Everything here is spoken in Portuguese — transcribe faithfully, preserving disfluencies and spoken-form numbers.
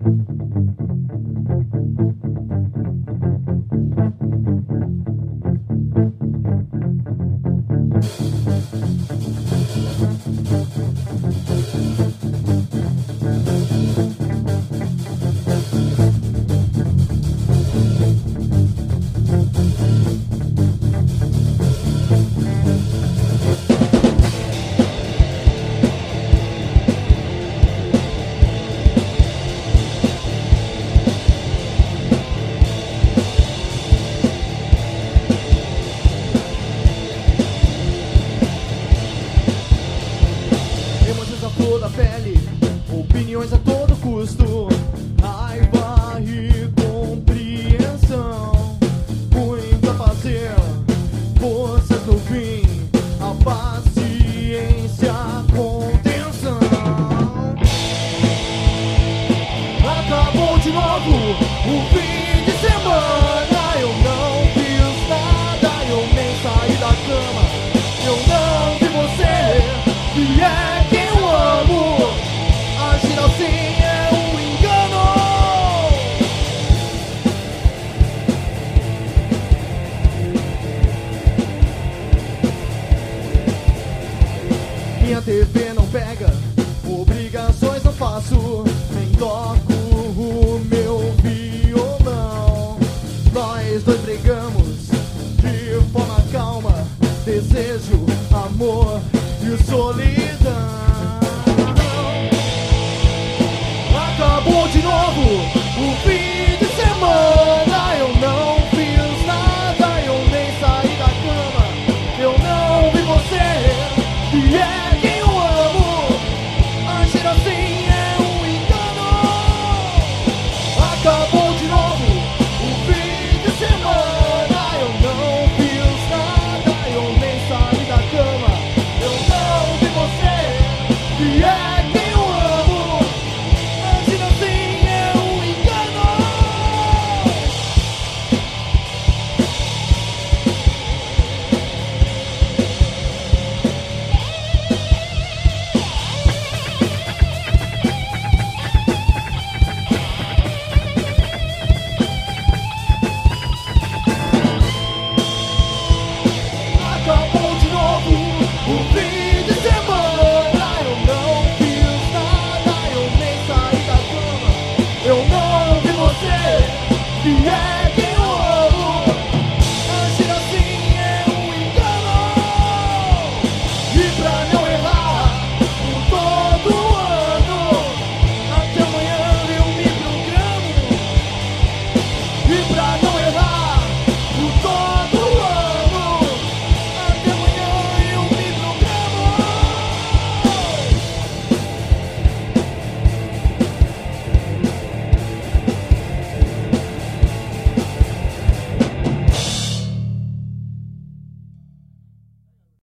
Emoções à flor da pele, opiniões a todo custo, raiva e compreensão, muito a fazer, forças no fim, a paciência, a contenção. Acabou de novo o fim de semana, eu não fiz nada, eu nem saí da cama, eu não vi você, e é agir assim é um engano. Minha T V não pega, obrigações não faço, nem toco o meu violão. Nós dois brigamos de forma calma, desejo, amor e solidão.